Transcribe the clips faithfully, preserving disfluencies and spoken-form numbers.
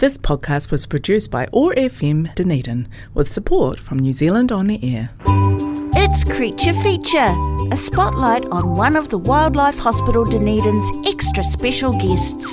This podcast was produced by O A R F M Dunedin with support from New Zealand On the Air. It's Creature Feature, a spotlight on one of the Wildlife Hospital Dunedin's extra special guests.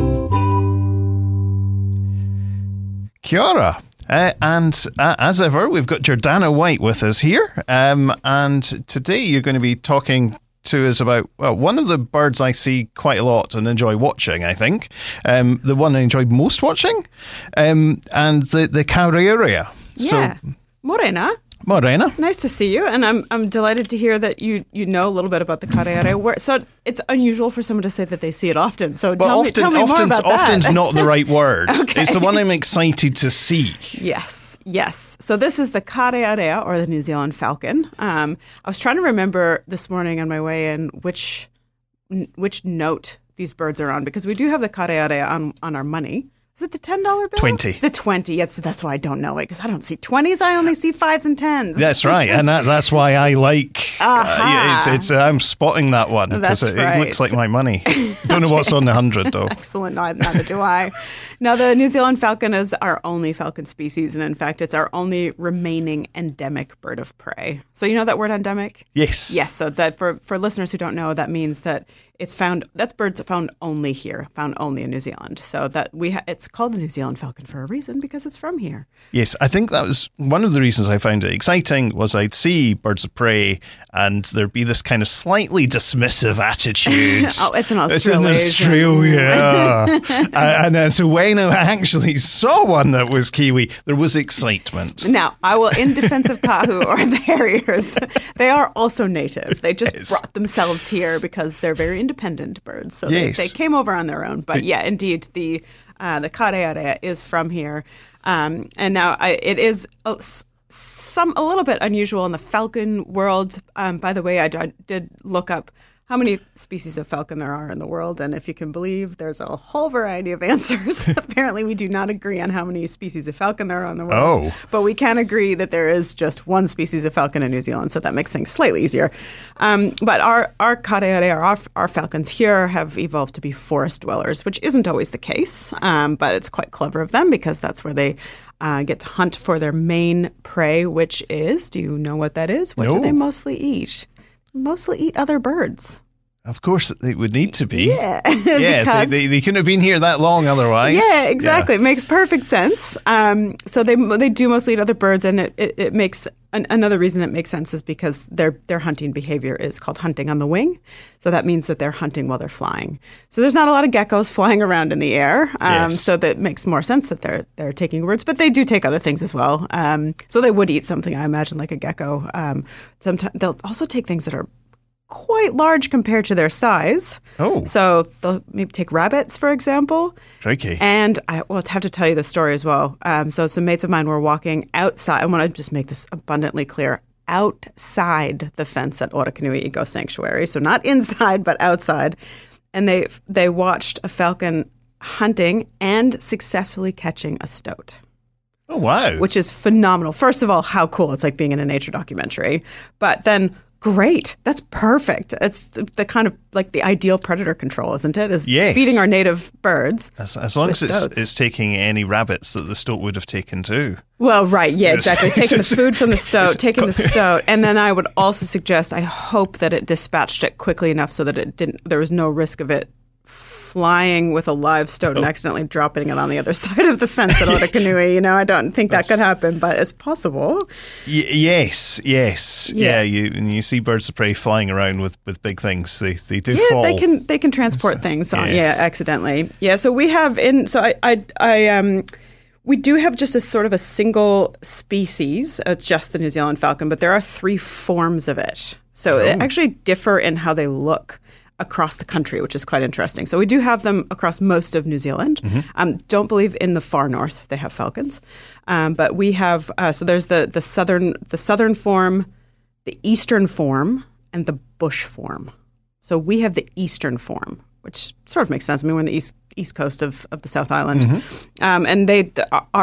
Kia ora. Uh, and uh, as ever, we've got Jordana White with us here. Um, and today you're going to be talking to us about, well, one of the birds I see quite a lot and enjoy watching, I think. Um, the one I enjoyed most watching. Um, and the, the Karearea. Yeah. So, Morena. Morena. Nice to see you, and I'm I'm delighted to hear that you, you know a little bit about the Karearea. Where, so it's unusual for someone to say that they see it often. So well, tell often, me, tell me often, more about often's that. not the right word. Okay. It's the one I'm excited to see. Yes, yes. So this is the Karearea, or the New Zealand falcon. Um, I was trying to remember this morning on my way in which which note these birds are on, because we do have the Karearea on on our money. Is it the ten dollar bill? twenty. The twenty. Yes, that's why I don't know it, because I don't see twenties. I only see fives and tens. That's right, and that, that's why I like. Uh, yeah, it's, it's, uh, I'm spotting that one because it, right. it looks like my money. Don't know what's on the hundred though. Excellent. Neither, neither do I. Now, the New Zealand falcon is our only falcon species, and in fact, it's our only remaining endemic bird of prey. So you know that word endemic? Yes. Yes. So that for for listeners who don't know, that means that it's found. That's birds found only here, found only in New Zealand. So that we ha- it's called the New Zealand falcon for a reason, because it's from here. Yes, I think that was one of the reasons I found it exciting. Was I'd see birds of prey, and there'd be this kind of slightly dismissive attitude. Oh, it's an Australian. It's in Australia. uh, and uh, so when I actually saw one that was Kiwi, there was excitement. Now, I will, in defense of Kahu or the Harriers, they are also native. They just Yes. brought themselves here because they're very independent birds. So Yes. they, they came over on their own. But yeah, indeed, the uh, the Karearea is from here. Um, and now I, it is a, some a little bit unusual in the falcon world. Um, by the way, I, I did look up how many species of falcon there are in the world, and if you can believe, there's a whole variety of answers. Apparently, we do not agree on how many species of falcon there are in the world. Oh. But we can agree that there is just one species of falcon in New Zealand, so that makes things slightly easier. Um, but our our Karearea, our, our falcons here, have evolved to be forest dwellers, which isn't always the case, um, but it's quite clever of them, because that's where they uh, get to hunt for their main prey, which is, do you know what that is? What No. do they mostly eat? Mostly eat other birds. Of course, it would need to be. Yeah. Yeah, because, they, they, they couldn't have been here that long otherwise. yeah, exactly. It makes perfect sense. Um, so they they do mostly eat other birds, and it, it, it makes an, another reason it makes sense is because their their hunting behavior is called hunting on the wing. So that means that they're hunting while they're flying. So there's not a lot of geckos flying around in the air. Um, Yes. So that makes more sense that they're they're taking birds, but they do take other things as well. Um, so they would eat something, I imagine, like a gecko. Um, sometimes they'll also take things that are quite large compared to their size. Oh. So they'll maybe take rabbits, for example. Tricky. And I will have to tell you the story as well. Um, so some mates of mine were walking outside. I want to just make this abundantly clear. Outside the fence at Orokonui Eco Sanctuary. So not inside, but outside. And they they watched a falcon hunting and successfully catching a stoat. Oh, wow. Which is phenomenal. First of all, how cool. It's like being in a nature documentary. But then, great. That's perfect. It's the, the kind of like the ideal predator control, isn't it? Is Yes. feeding our native birds. As, as long with as it's, stoats. it's taking any rabbits that the stoat would have taken too. Well, right. Yeah, Yes. exactly. Taking the food from the stoat, It's- taking the stoat. And then I would also suggest, I hope that it dispatched it quickly enough so that it didn't, there was no risk of it flying with a live stoat and accidentally dropping it on the other side of the fence at Orokonui. You know, I don't think that could happen, but it's possible. Y- yes, yes, yeah. Yeah. you and you see birds of prey flying around with, with big things. They they do Yeah, fall. they can they can transport things on, yes. yeah, accidentally. Yeah, so we have in so I I, I um we do have just a sort of a single species. It's just the New Zealand falcon, but there are three forms of it. So Oh. they actually differ in how they look across the country, which is quite interesting. So we do have them across most of New Zealand. Mm-hmm. Um, don't believe in the far north they have falcons, um, but we have. Uh, so there's the the southern the southern form, the eastern form, and the bush form. So we have the eastern form, which sort of makes sense. I mean, we're on the east east coast of, of the South Island, Mm-hmm. um, and they th- our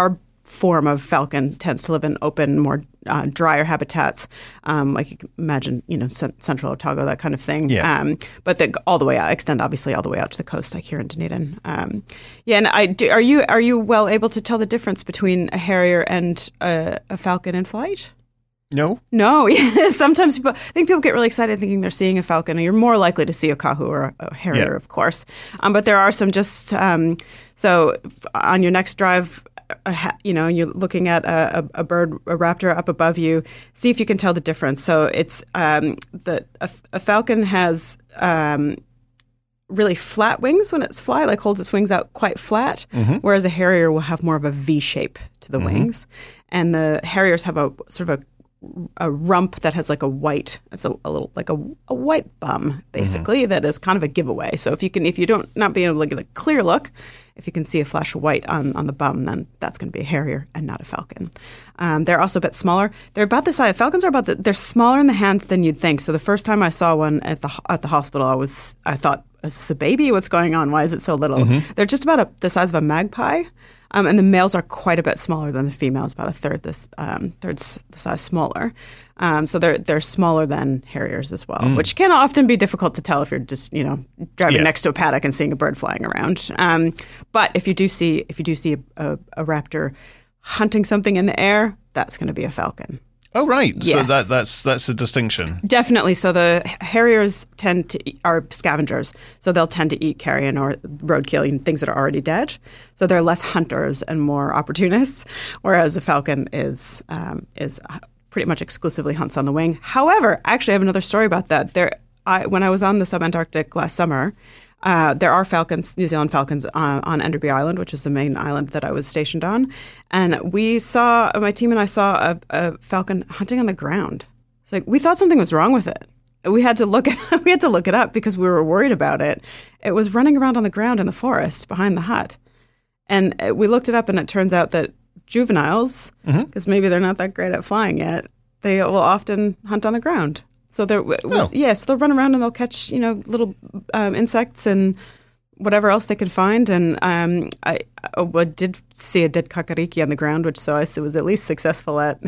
form of falcon tends to live in open, more uh, drier habitats, um, like you can imagine, you know, c- central Otago, that kind of thing. Yeah. Um, but they all the way out, extend obviously all the way out to the coast, like here in Dunedin. Um, yeah, and I do, are you are you well able to tell the difference between a harrier and a, a falcon in flight? No? No. Sometimes people, I think people get really excited thinking they're seeing a falcon. You're more likely to see a kahu or a harrier, Yeah. of course. Um, but there are some just, um, so on your next drive, a ha- you know, you're looking at a, a, a bird, a raptor up above you, see if you can tell the difference. So it's, um, the a, a falcon has um, really flat wings when it's fly, like holds its wings out quite flat, Mm-hmm. whereas a harrier will have more of a V shape to the Mm-hmm. wings. And the harriers have a sort of a a rump that has like a white, it's a, a little like a, a white bum basically, Mm-hmm. that is kind of a giveaway. So if you can, if you don't not being able to get a clear look, if you can see a flash of white on, on the bum, then that's going to be a harrier and not a falcon. Um, they're also a bit smaller. They're about the size. Falcons are about the, they're smaller in the hand than you'd think. So the first time I saw one at the at the hospital, I was I thought, is this a baby? What's going on? Why is it so little? Mm-hmm. They're just about a, the size of a magpie. Um, and the males are quite a bit smaller than the females, about a third this um, third s- the size smaller. Um, so they're they're smaller than harriers as well, which can often be difficult to tell if you're just you know driving Yeah. next to a paddock and seeing a bird flying around. Um, but if you do see if you do see a, a, a raptor hunting something in the air, that's going to be a falcon. Oh, right. So Yes. that that's that's a distinction. Definitely. So the harriers tend to eat, are scavengers. So they'll tend to eat carrion or roadkill, and things that are already dead. So they're less hunters and more opportunists, whereas a falcon is um, is pretty much exclusively hunts on the wing. However, actually, I have another story about that. There, I, when I was on the subantarctic last summer, Uh, there are falcons, New Zealand falcons, uh, on Enderby Island, which is the main island that I was stationed on. And we saw, my team and I saw a, a falcon hunting on the ground. It's like, we thought something was wrong with it. We had to look at, we had to look it up because we were worried about it. It was running around on the ground in the forest behind the hut. And uh, we looked it up, and it turns out that juveniles, because mm-hmm. maybe they're not that great at flying yet, they will often hunt on the ground. So there was, Oh. yeah, so they'll run around and they'll catch, you know, little um, insects and whatever else they can find. And um, I, I did see a dead kakariki on the ground, which so I was at least successful at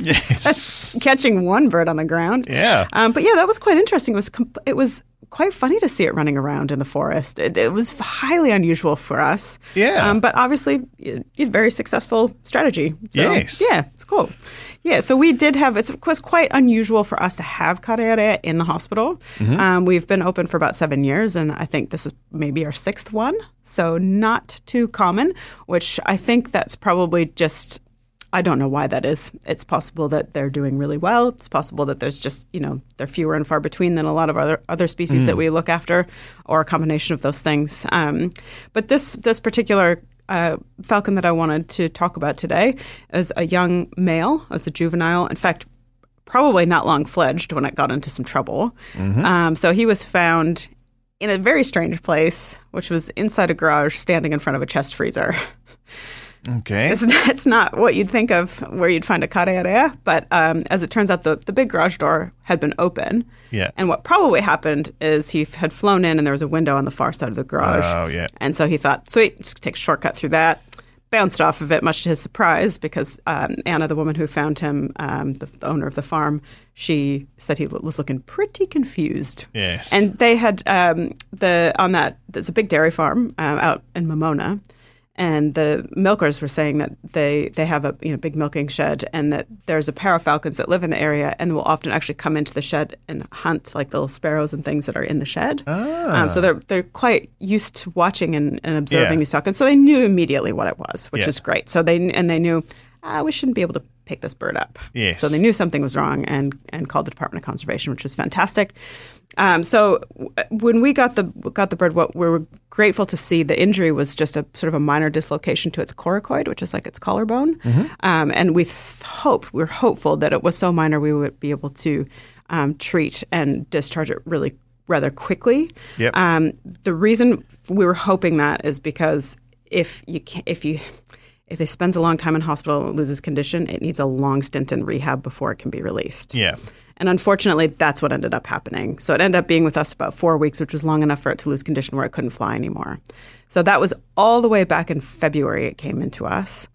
Yes. catching one bird on the ground. Yeah. Um, but yeah, that was quite interesting. It was comp- it was quite funny to see it running around in the forest. It, it was highly unusual for us. Yeah. Um, but obviously, you had very successful strategy. So, Yes. Yeah, it's cool. Yeah, so we did have, it was quite unusual for us to have karearea in the hospital. Mm-hmm. Um, we've been open for about seven years, and I think this is maybe our sixth one. So not too common, which I think that's probably just, I don't know why that is. It's possible that they're doing really well. It's possible that there's just, you know, they're fewer and far between than a lot of other other species mm. that we look after, or a combination of those things. Um, but this this particular uh, falcon that I wanted to talk about today is a young male, as a juvenile. In fact, probably not long fledged when it got into some trouble. Mm-hmm. Um, so he was found in a very strange place, which was inside a garage, standing in front of a chest freezer. Okay. It's not, it's not what you'd think of where you'd find a karearea, but um, as it turns out, the, the big garage door had been open. Yeah. And what probably happened is he had flown in, and there was a window on the far side of the garage. Oh, yeah. And so he thought, sweet, just take a shortcut through that. Bounced off of it, much to his surprise, because um, Anna, the woman who found him, um, the, the owner of the farm, she said he was looking pretty confused. Yes. And they had um, the on that. There's a big dairy farm um, out in Momona, and the milkers were saying that they they have a you know big milking shed, and that there's a pair of falcons that live in the area and will often actually come into the shed and hunt like the little sparrows and things that are in the shed. Ah. Um, so they're they're quite used to watching and, and observing Yeah. these falcons. So they knew immediately what it was, which Yeah. is great. So they and they knew ah, we shouldn't be able to pick this bird up. Yes. So they knew something was wrong and and called the Department of Conservation, which was fantastic. Um, so w- when we got the got the bird, what we were grateful to see, the injury was just a sort of a minor dislocation to its coracoid, which is like its collarbone. Mm-hmm. Um, and we th- hope we were hopeful that it was so minor we would be able to um, treat and discharge it really rather quickly. Yep. Um, the reason we were hoping that is because if you can, if you if it spends a long time in hospital and loses condition, it needs a long stint in rehab before it can be released. Yeah. And unfortunately, that's what ended up happening. So it ended up being with us about four weeks, which was long enough for it to lose condition where it couldn't fly anymore. So that was all the way back in February it came into us.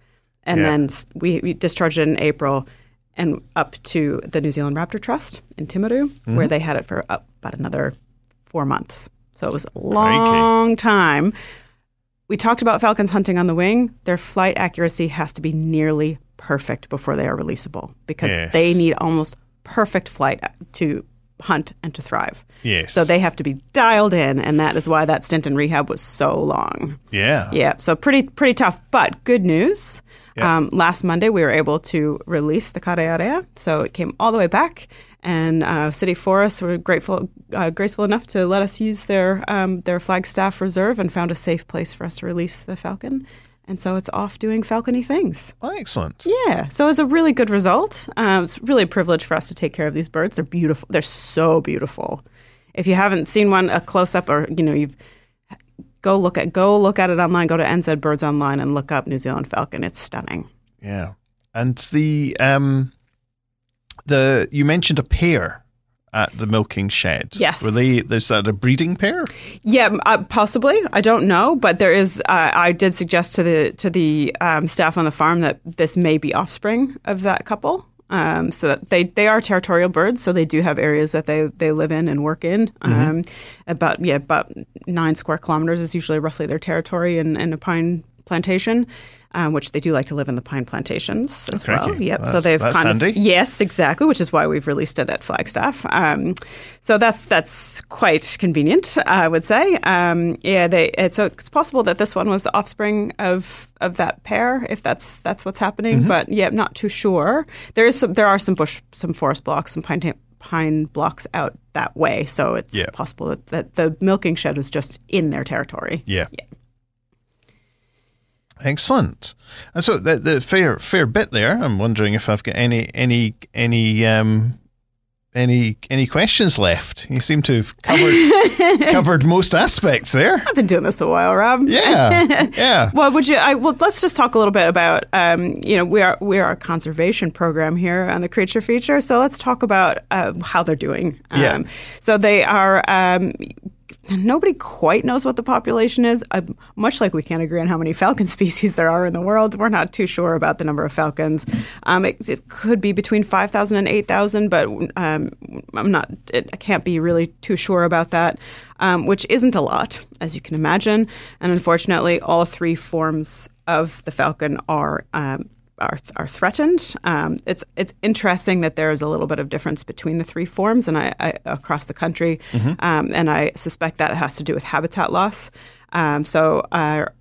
And Yeah. then s- we, we discharged it in April and up to the New Zealand Raptor Trust in Timaru, Mm-hmm. where they had it for up about another four months. So it was a long time. We talked about falcons hunting on the wing. Their flight accuracy has to be nearly perfect before they are releasable because Yes. they need almost perfect flight to hunt and to thrive. Yes. So they have to be dialed in, and that is why that stint in rehab was so long. Yeah. Yeah, so pretty pretty tough. But good news. Yeah. Um, last Monday, we were able to release the Karearea. So it came all the way back. And uh, City Forests were grateful, uh, graceful enough to let us use their um, their Flagstaff Reserve and found a safe place for us to release the falcon. And so it's off doing falcony things. Excellent. Yeah, so it was a really good result. Um, it's really a privilege for us to take care of these birds. They're beautiful. They're so beautiful. If you haven't seen one, a close up, or you know, you've go look at go look at it online. Go to N Z Birds Online and look up New Zealand falcon. It's stunning. Yeah. And the um the you mentioned a pair at the milking shed. Yes. Were they is that a breeding pair? Yeah, uh, possibly. I don't know, but there is. Uh, I did suggest to the to the um, staff on the farm that this may be offspring of that couple. Um, so that they, they are territorial birds, so they do have areas that they, they live in and work in. Um, mm-hmm. About yeah, about nine square kilometers is usually roughly their territory in, in a pine plantation. Um, which they do like to live in the pine plantations as Oh, well. crikey. Yep. That's, so they've that's kind handy. of yes, exactly. Which is why we've released it at Flagstaff. Um, so that's that's quite convenient, I would say. Um, yeah. They it's, so it's possible that this one was the offspring of of that pair, if that's that's what's happening. Mm-hmm. But yeah, not too sure. There is some, there are some bush, some forest blocks, some pine. pine blocks out that way, so it's Yeah. possible that, that the milking shed was just in their territory. Yeah. Yeah. Excellent. And so the, the fair fair bit there. I'm wondering if I've got any any any um any any questions left. You seem to have covered covered most aspects there. I've been doing this a while, Rob. Yeah. Yeah. Well, would you? I, well, let's just talk a little bit about. Um, you know, we are we are a conservation program here on the Creature Feature, so let's talk about uh, how they're doing. Um, Yeah. So they are. Um, Nobody quite knows what the population is. Uh, much like we can't agree on how many falcon species there are in the world, we're not too sure about the number of falcons. Um, it, it could be between five thousand and eight thousand, but um, I'm not. It, I can't be really too sure about that, um, which isn't a lot, as you can imagine. And unfortunately, all three forms of the falcon are. Um, Are, are threatened. Um, it's it's interesting that there is a little bit of difference between the three forms and I, I across the country, mm-hmm. um, and I suspect that it has to do with habitat loss. Um, so our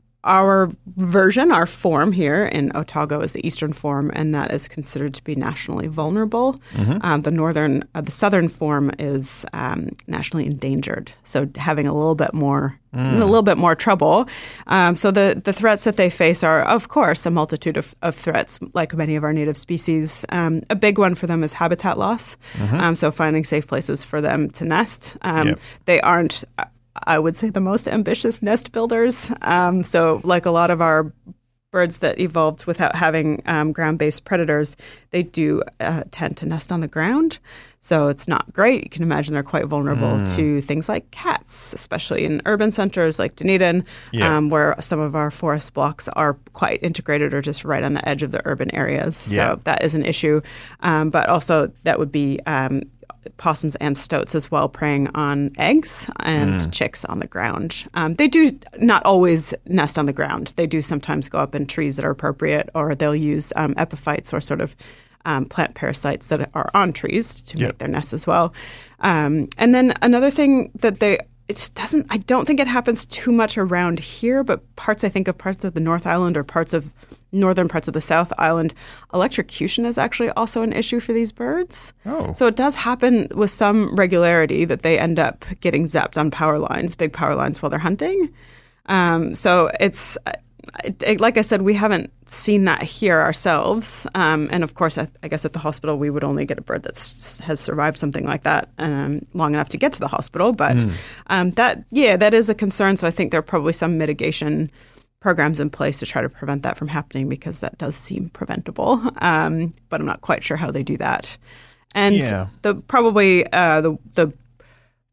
our version, our form here in Otago is the eastern form, and that is considered to be nationally vulnerable. Mm-hmm. Um, the northern, uh, the southern form is um, nationally endangered. So having a little bit more. Mm. A little bit more trouble. Um, so the, the threats that they face are, of course, a multitude of, of threats, like many of our native species. Um, a big one for them is habitat loss. Mm-hmm. Um, so finding safe places for them to nest. Um, yep. They aren't, I would say, the most ambitious nest builders. Um, so like a lot of our birds that evolved without having um, ground-based predators, they do uh, tend to nest on the ground. So it's not great. You can imagine they're quite vulnerable mm. to things like cats, especially in urban centers like Dunedin, yeah. um, where some of our forest blocks are quite integrated or just right on the edge of the urban areas. Yeah. So that is an issue. Um, but also that would be um, possums and stoats as well, preying on eggs and mm. chicks on the ground. Um, they do not always nest on the ground. They do sometimes go up in trees that are appropriate, or they'll use um, epiphytes or sort of Um, plant parasites that are on trees to yep. make their nests as well. Um, and then another thing that they, it doesn't, I don't think it happens too much around here, but parts, I think of parts of the North Island or parts of northern parts of the South Island, electrocution is actually also an issue for these birds. Oh. So it does happen with some regularity that they end up getting zapped on power lines, big power lines while they're hunting. Um, so it's... It, it, like I said, we haven't seen that here ourselves. Um, and of course, I, I guess at the hospital, we would only get a bird that has survived something like that um, long enough to get to the hospital. But mm. um, that, yeah, that is a concern. So I think there are probably some mitigation programs in place to try to prevent that from happening, because that does seem preventable. Um, but I'm not quite sure how they do that. And yeah. the probably uh, the the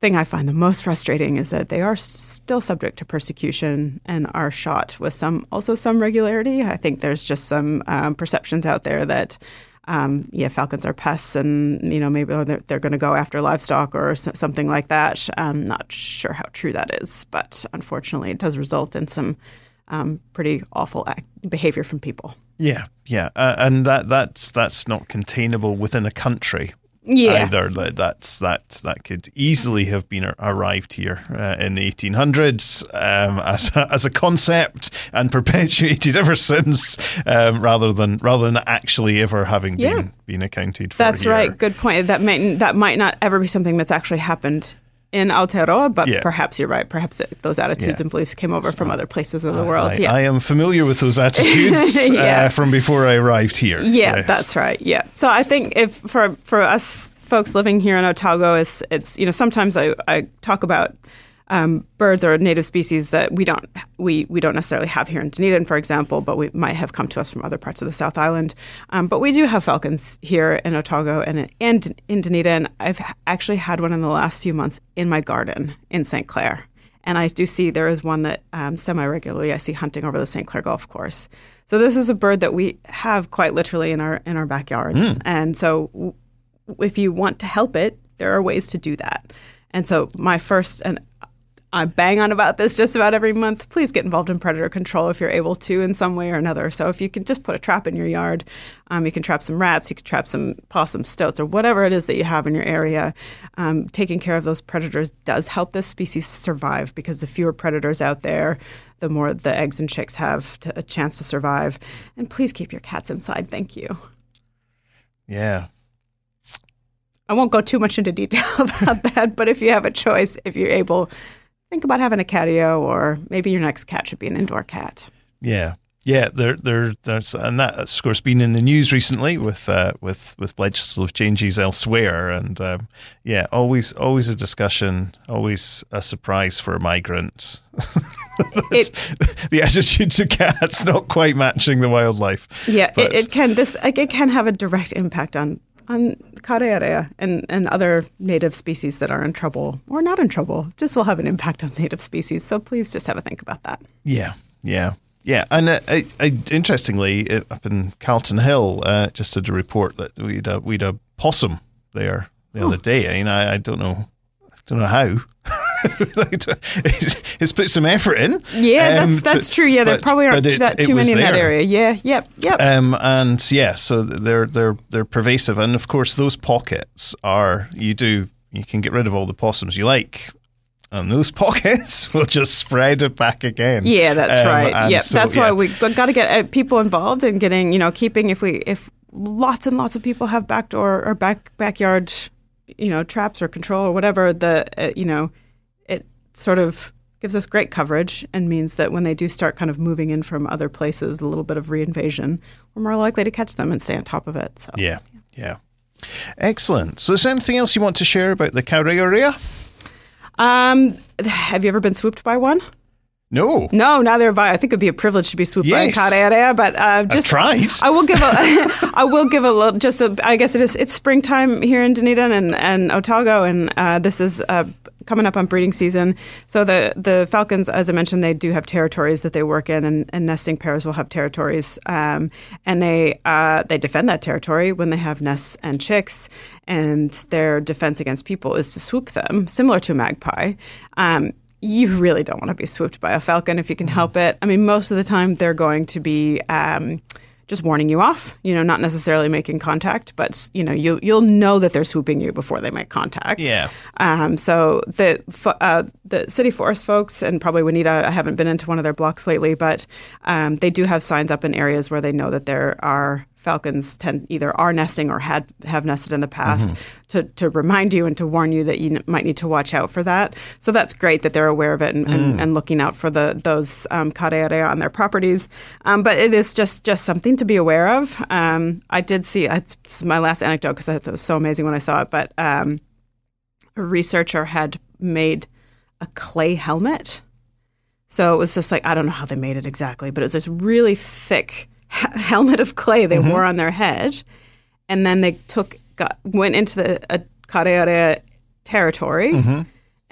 thing I find the most frustrating is that they are still subject to persecution and are shot with some also some regularity. I think there's just some um, perceptions out there that um, yeah, falcons are pests, and you know maybe they're, they're going to go after livestock or something like that. I'm not sure how true that is, but unfortunately, it does result in some um, pretty awful act- behavior from people. Yeah, yeah, uh, and that that's that's not containable within a country. Yeah. Either that's that that could easily have been arrived here uh, in the eighteen hundreds um, as a, as a concept and perpetuated ever since, um, rather than rather than actually ever having yeah. been been accounted for. That's here. right. Good point. That might that might not ever be something that's actually happened in Aotearoa, but yeah. perhaps you're right. Perhaps it, those attitudes yeah. and beliefs came over so, from other places of the I, world. I, yeah, I am familiar with those attitudes yeah. uh, from before I arrived here. Yeah, yes. that's right. Yeah. So I think if for for us folks living here in Otago, is it's you know sometimes I, I talk about um, birds or native species that we don't we we don't necessarily have here in Dunedin, for example, but we might have come to us from other parts of the South Island. Um, but we do have falcons here in Otago and and in Dunedin. I've actually had one in the last few months in my garden in Saint Clair, and I do see there is one that um, semi-regularly I see hunting over the Saint Clair Golf Course. So this is a bird that we have quite literally in our in our backyards, mm. and so w- if you want to help it, there are ways to do that. And so my first and I bang on about this just about every month. Please get involved in predator control if you're able to in some way or another. So if you can just put a trap in your yard, um, you can trap some rats, you can trap some possums, stoats, or whatever it is that you have in your area. Um, taking care of those predators does help this species survive, because the fewer predators out there, the more the eggs and chicks have to, a chance to survive. And please keep your cats inside. Thank you. Yeah. I won't go too much into detail about that, but if you have a choice, if you're able, think about having a catio, or maybe your next cat should be an indoor cat. Yeah, yeah. There, there, there's, and that's of course been in the news recently with uh, with with legislative changes elsewhere, and um, yeah, always, always a discussion, always a surprise for a migrant. it, the attitude to cats not quite matching the wildlife. Yeah, it, it can. This like, it can have a direct impact on. on karearea and, and other native species that are in trouble or not in trouble. Just will have an impact on native species. So please just have a think about that. Yeah, yeah, yeah. And uh, I, I, interestingly, uh, up in Carlton Hill, uh, just did a report that we'd a, we'd a possum there the oh. other day. I mean, I, I don't know, I don't know how. It's put some effort in. Yeah, um, that's that's to, true. Yeah, there but, probably aren't it, that too many in there. that area. Yeah, yep, yep. Um, and yeah, so they're they're they're pervasive, and of course those pockets are you do you can get rid of all the possums you like, and those pockets will just spread it back again. Yeah, that's um, right. Yeah, so, that's yeah. why we got to get uh, people involved in getting you know keeping if we if lots and lots of people have backdoor or back backyard you know traps or control or whatever the uh, you know. Sort of gives us great coverage and means that when they do start kind of moving in from other places, a little bit of reinvasion, we're more likely to catch them and stay on top of it. So yeah, yeah. Excellent. So is there anything else you want to share about the karearea? Um, have you ever been swooped by one? No. No, neither have I. I think it'd be a privilege to be swooped yes. by a karearea, but uh, just I've tried. I will give a I will give a little just a, I guess it is it's springtime here in Dunedin and, and Otago, and uh, this is uh, coming up on breeding season. So the the falcons, as I mentioned, they do have territories that they work in, and, and nesting pairs will have territories, um, and they uh, they defend that territory when they have nests and chicks, and their defense against people is to swoop them, similar to a magpie. Um, You really don't want to be swooped by a falcon if you can help it. I mean, most of the time they're going to be um, just warning you off, you know, not necessarily making contact, but, you know, you, you'll know that they're swooping you before they make contact. Yeah. Um, so the uh, the city forest folks, and probably Juanita, I haven't been into one of their blocks lately, but um, they do have signs up in areas where they know that there are falcons tend either are nesting or had have nested in the past mm-hmm. to, to remind you and to warn you that you n- might need to watch out for that. So that's great that they're aware of it and, mm. and, and looking out for the those um, karearea on their properties. Um, but it is just, just something to be aware of. Um, I did see, it's, this is my last anecdote because I thought it was so amazing when I saw it, but um, a researcher had made a clay helmet. So it was just like, I don't know how they made it exactly, but it was this really thick helmet of clay they mm-hmm. wore on their head, and then they took got, went into the uh, karearea territory, mm-hmm.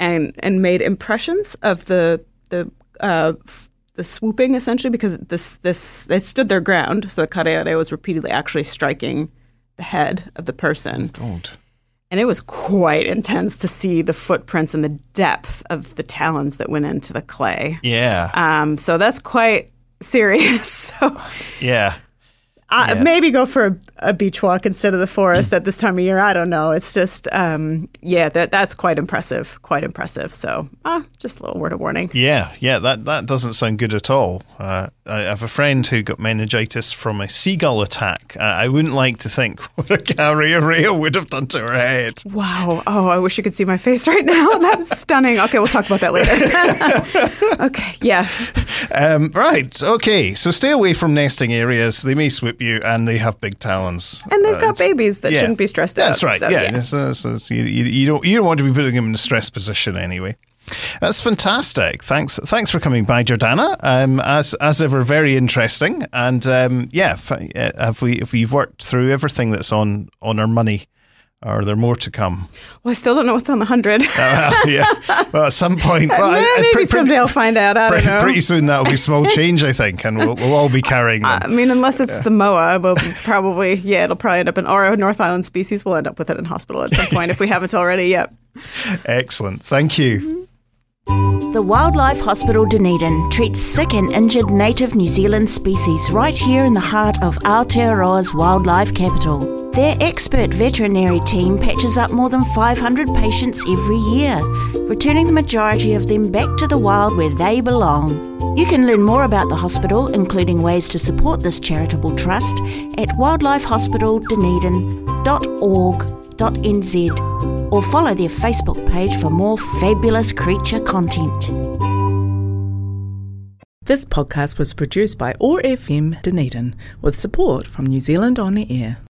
and and made impressions of the the uh, f- the swooping, essentially, because this this they stood their ground. So the kareare was repeatedly actually striking the head of the person. God. And it was quite intense to see the footprints and the depth of the talons that went into the clay. Yeah. Um, so that's quite serious. So yeah. Uh, Yeah. maybe go for a, a beach walk instead of the forest at this time of year. I don't know. It's just, um, yeah, that that's quite impressive. Quite impressive. So, uh, just a little word of warning. Yeah, yeah, that, that doesn't sound good at all. Uh, I have a friend who got meningitis from a seagull attack. Uh, I wouldn't like to think what a karearea would have done to her head. Wow. Oh, I wish you could see my face right now. That's stunning. Okay, we'll talk about that later. Okay, yeah. Um, right, okay. So stay away from nesting areas. They may swoop you, and they have big talons. And they've Uh, got babies that yeah. shouldn't be stressed out. That's right. So, yeah, So, so, so you, you, you don't you don't want to be putting them in a stress position anyway. That's fantastic. Thanks, thanks for coming by, Jordana. Um, as as ever, very interesting. And um, yeah, f- uh, have we if we've worked through everything that's on on our money, or are there more to come? Well, I still don't know what's on the hundred. Uh, yeah. Well, at some point, well, I- I- Maybe pre- pre- someday I'll find out. I don't Pretty, know. pretty soon that'll be small change, I think, and we'll, we'll all be carrying them. I mean, unless it's the M O A, we'll probably, yeah, it'll probably end up in, or a North Island species, we'll end up with it in hospital at some point if we haven't already yet. Excellent. Thank you. The Wildlife Hospital Dunedin treats sick and injured native New Zealand species right here in the heart of Aotearoa's wildlife capital. Their expert veterinary team patches up more than five hundred patients every year, returning the majority of them back to the wild where they belong. You can learn more about the hospital, including ways to support this charitable trust, at wildlife hospital dunedin dot org dot n z or follow their Facebook page for more fabulous creature content. This podcast was produced by O A R F M Dunedin with support from New Zealand On the Air.